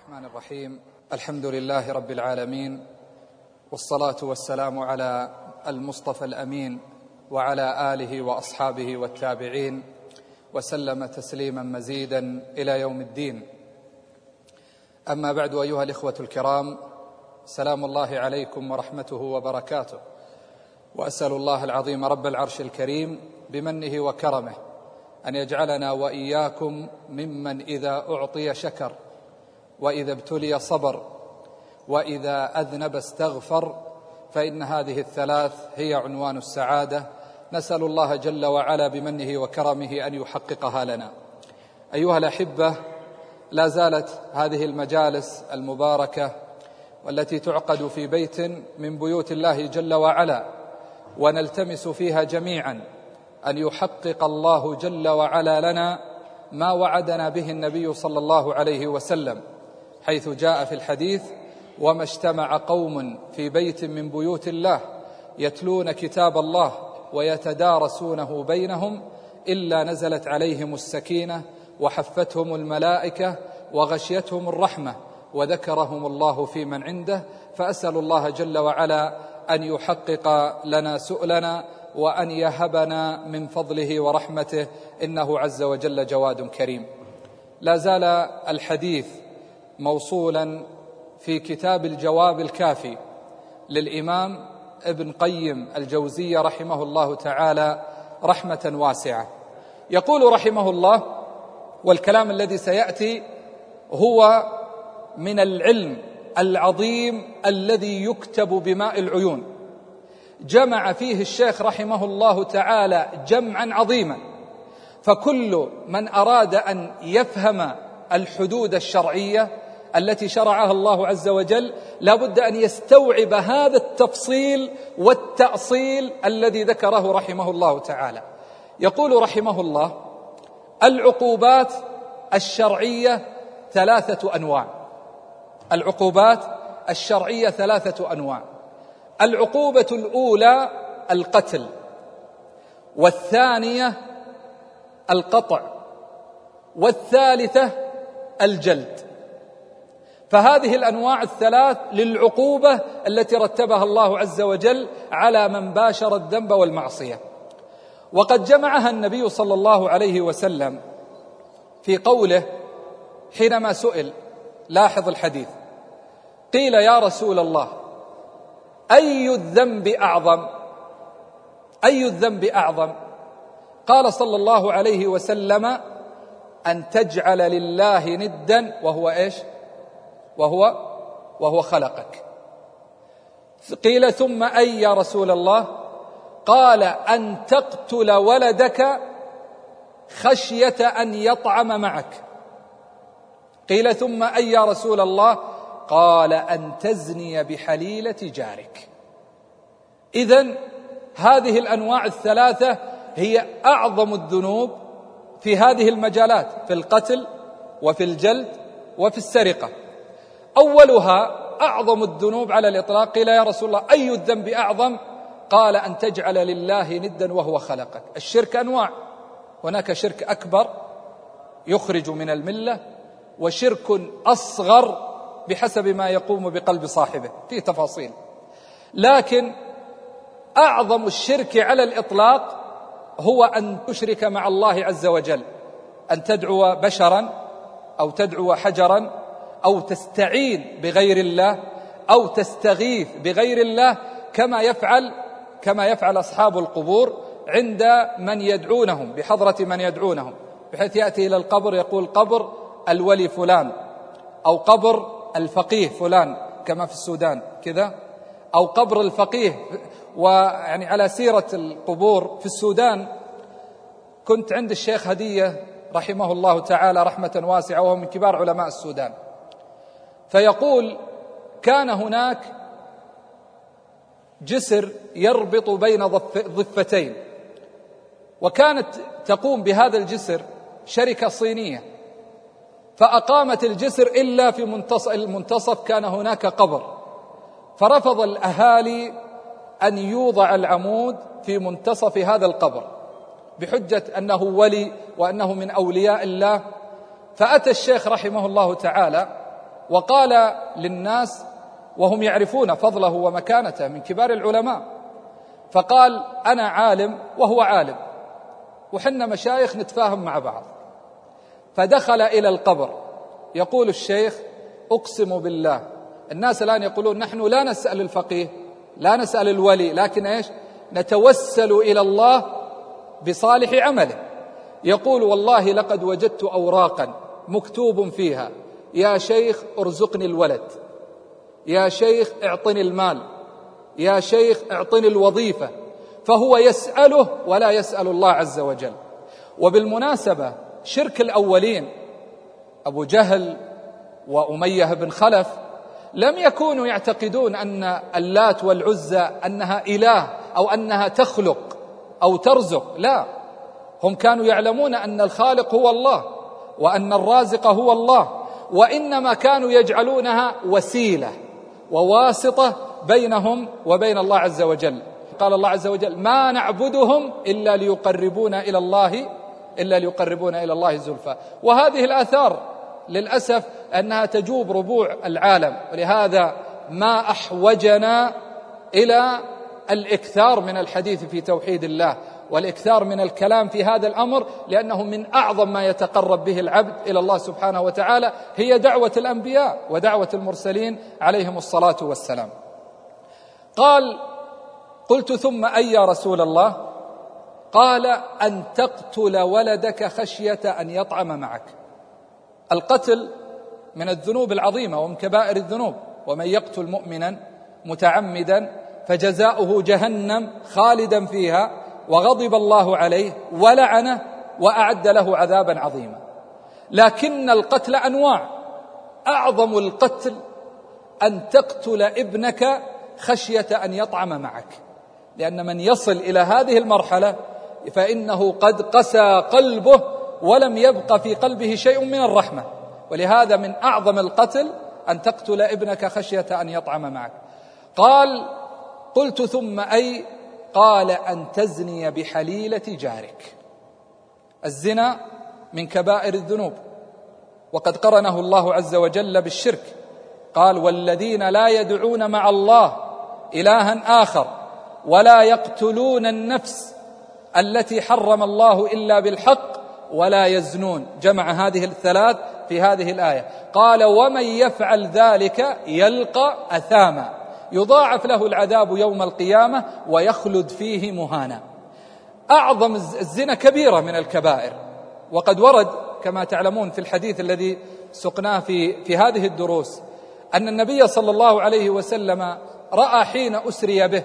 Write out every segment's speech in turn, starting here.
الرحمن الرحيم. الحمد لله رب العالمين، والصلاة والسلام على المصطفى الأمين وعلى آله وأصحابه والتابعين، وسلم تسليما مزيدا إلى يوم الدين. أما بعد، أيها الإخوة الكرام، سلام الله عليكم ورحمته وبركاته، وأسأل الله العظيم رب العرش الكريم بمنه وكرمه أن يجعلنا وإياكم ممن إذا أعطي شكر، وإذا ابتلي صبر، وإذا أذنب استغفر، فإن هذه الثلاث هي عنوان السعادة. نسأل الله جل وعلا بمنه وكرمه أن يحققها لنا. أيها الأحبة، لا زالت هذه المجالس المباركة والتي تعقد في بيت من بيوت الله جل وعلا، ونلتمس فيها جميعا أن يحقق الله جل وعلا لنا ما وعدنا به النبي صلى الله عليه وسلم، حيث جاء في الحديث: وما اجتمع قوم في بيت من بيوت الله يتلون كتاب الله ويتدارسونه بينهم إلا نزلت عليهم السكينة وحفتهم الملائكة وغشيتهم الرحمة وذكرهم الله في من عنده. فأسأل الله جل وعلا أن يحقق لنا سؤلنا، وأن يهبنا من فضله ورحمته، إنه عز وجل جواد كريم. لا زال الحديث موصولا في كتاب الجواب الكافي للإمام ابن قيم الجوزية رحمه الله تعالى رحمة واسعة. يقول رحمه الله، والكلام الذي سيأتي هو من العلم العظيم الذي يكتب بماء العيون، جمع فيه الشيخ رحمه الله تعالى جمعا عظيما، فكل من أراد أن يفهم الحدود الشرعية التي شرعها الله عز وجل لا بد أن يستوعب هذا التفصيل والتأصيل الذي ذكره رحمه الله تعالى. يقول رحمه الله: العقوبات الشرعية ثلاثة أنواع. العقوبات الشرعية ثلاثة أنواع. العقوبة الأولى القتل، والثانية القطع، والثالثة الجلد. فهذه الأنواع الثلاث للعقوبة التي رتبها الله عز وجل على من باشر الذنب والمعصية. وقد جمعها النبي صلى الله عليه وسلم في قوله حينما سئل، لاحظ الحديث، قيل: يا رسول الله، أي الذنب أعظم؟ أي الذنب أعظم؟ قال صلى الله عليه وسلم: أن تجعل لله ندا وهو إيش؟ وهو خلقك. قيل: ثم أي يا رسول الله؟ قال: أن تقتل ولدك خشية أن يطعم معك. قيل: ثم أي يا رسول الله؟ قال: أن تزني بحليلة جارك. إذن هذه الأنواع الثلاثة هي أعظم الذنوب في هذه المجالات، في القتل وفي الجلد وفي السرقة. أولها أعظم الذنوب على الإطلاق. قيل: يا رسول الله، أي الذنب أعظم؟ قال: أن تجعل لله ندا وهو خلقك. الشرك أنواع، هناك شرك أكبر يخرج من الملة، وشرك أصغر بحسب ما يقوم بقلب صاحبه، في تفاصيل. لكن أعظم الشرك على الإطلاق هو أن تشرك مع الله عز وجل، أن تدعو بشرا أو تدعو حجرا أو تستعين بغير الله أو تستغيث بغير الله، كما يفعل أصحاب القبور عند من يدعونهم، بحضرة من يدعونهم، بحيث يأتي إلى القبر يقول: قبر الولي فلان، أو قبر الفقيه فلان، كما في السودان كذا، أو قبر الفقيه. ويعني على سيرة القبور في السودان، كنت عند الشيخ هدية رحمه الله تعالى رحمة واسعة، وهو من كبار علماء السودان، فيقول: كان هناك جسر يربط بين ضفتين، وكانت تقوم بهذا الجسر شركة صينية، فأقامت الجسر إلا في المنتصف كان هناك قبر، فرفض الأهالي أن يوضع العمود في منتصف هذا القبر بحجة أنه ولي وأنه من أولياء الله. فأتى الشيخ رحمه الله تعالى وقال للناس وهم يعرفون فضله ومكانته من كبار العلماء، فقال أنا عالم وهو عالم وحنا مشايخ نتفاهم مع بعض. فدخل إلى القبر يقول الشيخ أقسم بالله، الناس الآن يقولون نحن لا نسأل الفقيه لا نسأل الولي، لكن إيش؟ نتوسل إلى الله بصالح عمله. يقول والله لقد وجدت أوراقا مكتوب فيها يا شيخ ارزقني الولد، يا شيخ اعطني المال، يا شيخ اعطني الوظيفة، فهو يسأله ولا يسأل الله عز وجل. وبالمناسبة شرك الأولين أبو جهل وأمية بن خلف لم يكونوا يعتقدون أن اللات والعزى أنها إله أو أنها تخلق أو ترزق، لا، هم كانوا يعلمون أن الخالق هو الله وأن الرازق هو الله، وإنما كانوا يجعلونها وسيلة وواسطة بينهم وبين الله عز وجل. قال الله عز وجل ما نعبدهم إلا ليقربونا إلى الله زلفى. وهذه الآثار للأسف أنها تجوب ربوع العالم، ولهذا ما أحوجنا إلى الإكثار من الحديث في توحيد الله والإكثار من الكلام في هذا الأمر، لأنه من أعظم ما يتقرب به العبد إلى الله سبحانه وتعالى هي دعوة الأنبياء ودعوة المرسلين عليهم الصلاة والسلام. قال قلت ثم أي يا رسول الله؟ قال أن تقتل ولدك خشية أن يطعم معك. القتل من الذنوب العظيمة ومن كبائر الذنوب، ومن يقتل مؤمنا متعمدا فجزاؤه جهنم خالدا فيها وغضب الله عليه ولعنه وأعد له عذابا عظيما. لكن القتل أنواع، أعظم القتل أن تقتل ابنك خشية أن يطعم معك، لأن من يصل إلى هذه المرحلة فإنه قد قسى قلبه ولم يبق في قلبه شيء من الرحمة. ولهذا من أعظم القتل أن تقتل ابنك خشية أن يطعم معك. قال قلت ثم أي؟ قال أن تزني بحليلة جارك. الزنا من كبائر الذنوب، وقد قرنه الله عز وجل بالشرك. قال والذين لا يدعون مع الله إلها آخر ولا يقتلون النفس التي حرم الله إلا بالحق ولا يزنون، جمع هذه الثلاث في هذه الآية. قال ومن يفعل ذلك يلقى أثاما يضاعف له العذاب يوم القيامة ويخلد فيه مهانا. أعظم الزنا كبيرة من الكبائر، وقد ورد كما تعلمون في الحديث الذي سقناه في هذه الدروس أن النبي صلى الله عليه وسلم رأى حين أسري به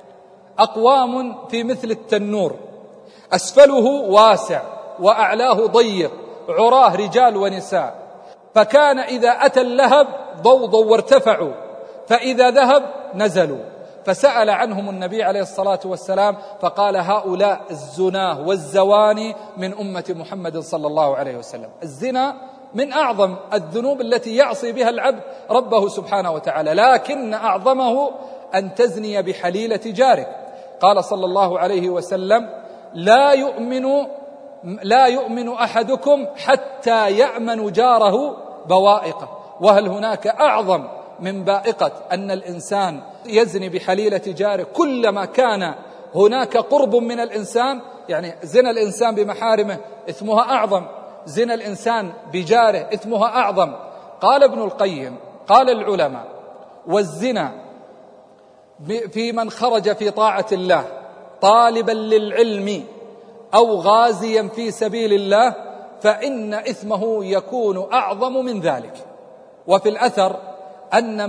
أقوام في مثل التنور، أسفله واسع وأعلاه ضيق، عراه رجال ونساء، فكان إذا أتى اللهب ضوضوا وارتفعوا، فإذا ذهب نزلوا. فسأل عنهم النبي عليه الصلاة والسلام فقال هؤلاء الزناه والزواني من أمة محمد صلى الله عليه وسلم. الزنا من أعظم الذنوب التي يعصي بها العبد ربه سبحانه وتعالى، لكن أعظمه أن تزني بحليلة جارك. قال صلى الله عليه وسلم لا يؤمن أحدكم حتى يأمن جاره بوائقه. وهل هناك أعظم من بائقة أن الإنسان يزني بحليلة جاره؟ كلما كان هناك قرب من الإنسان، يعني زنا الإنسان بمحارمه إثمها أعظم، زنا الإنسان بجاره إثمها أعظم. قال ابن القيم قال العلماء والزنا في من خرج في طاعة الله طالبا للعلم أو غازيا في سبيل الله فإن إثمه يكون أعظم من ذلك. وفي الأثر أن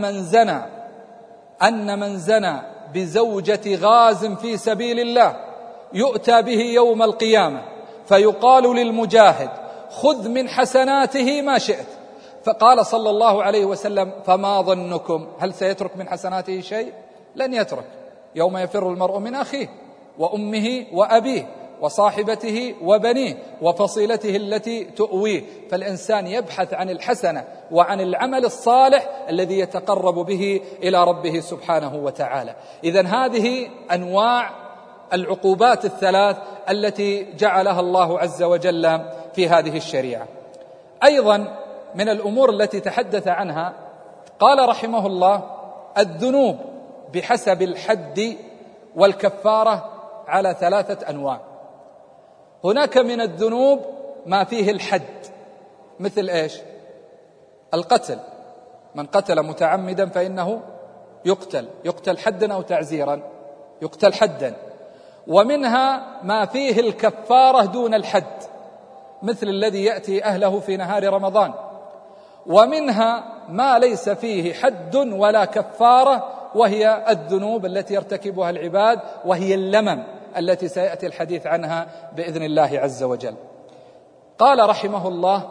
من زنى بزوجة غاز في سبيل الله يؤتى به يوم القيامة فيقال للمجاهد خذ من حسناته ما شئت. فقال صلى الله عليه وسلم فما ظنكم، هل سيترك من حسناته شيء؟ لن يترك. يوم يفر المرء من أخيه وأمه وأبيه وصاحبته وبنيه وفصيلته التي تؤويه. فالإنسان يبحث عن الحسنة وعن العمل الصالح الذي يتقرب به إلى ربه سبحانه وتعالى. إذن هذه أنواع العقوبات الثلاث التي جعلها الله عز وجل في هذه الشريعة. أيضا من الأمور التي تحدث عنها قال رحمه الله: الذنوب بحسب الحد والكفارة على 3 أنواع. هناك من الذنوب ما فيه الحد، مثل إيش؟ القتل، من قتل متعمدا فإنه يقتل حدا أو تعزيرا، يقتل حدا. ومنها ما فيه الكفارة دون الحد، مثل الذي يأتي أهله في نهار رمضان. ومنها ما ليس فيه حد ولا كفارة، وهي الذنوب التي يرتكبها العباد، وهي اللمم التي سيأتي الحديث عنها بإذن الله عز وجل. قال رحمه الله: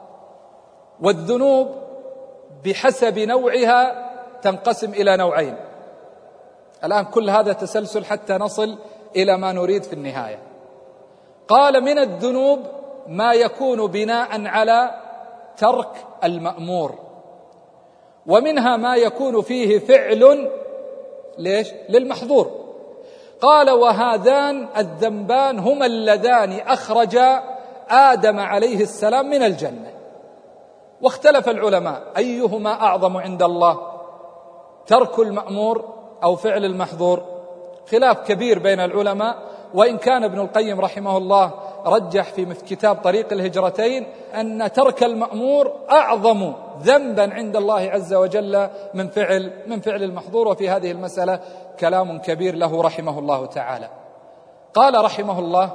والذنوب بحسب نوعها تنقسم إلى نوعين. الآن كل هذا تسلسل حتى نصل إلى ما نريد في النهاية. قال: من الذنوب ما يكون بناء على ترك المأمور، ومنها ما يكون فيه فعل للمحظور. قال: وهذان الذنبان هما اللذان أخرجا آدم عليه السلام من الجنة. واختلف العلماء أيهما أعظم عند الله، ترك المأمور أو فعل المحظور؟ خلاف كبير بين العلماء، وإن كان ابن القيم رحمه الله رجح في كتاب طريق الهجرتين أن ترك المأمور أعظم ذنبا عند الله عز وجل من فعل المحظور. وفي هذه المسألة كلام كبير له رحمه الله تعالى. قال رحمه الله: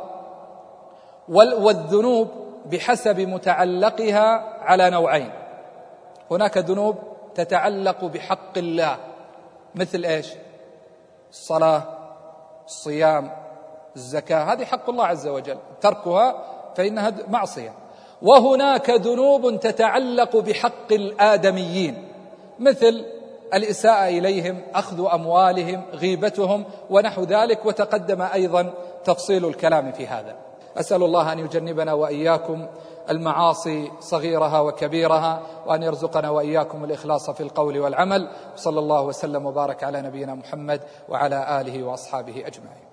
والذنوب بحسب متعلقها على نوعين. هناك ذنوب تتعلق بحق الله، مثل إيش؟ الصلاة، الصيام، الزكاة، هذه حق الله عز وجل، تركها فإنها معصية. وهناك ذنوب تتعلق بحق الآدميين، مثل الإساءة إليهم، أخذ أموالهم، غيبتهم ونحو ذلك، وتقدم أيضا تفصيل الكلام في هذا. أسأل الله أن يجنبنا وإياكم المعاصي صغيرها وكبيرها، وأن يرزقنا وإياكم الإخلاص في القول والعمل. صلى الله وسلم وبارك على نبينا محمد وعلى آله وأصحابه أجمعين.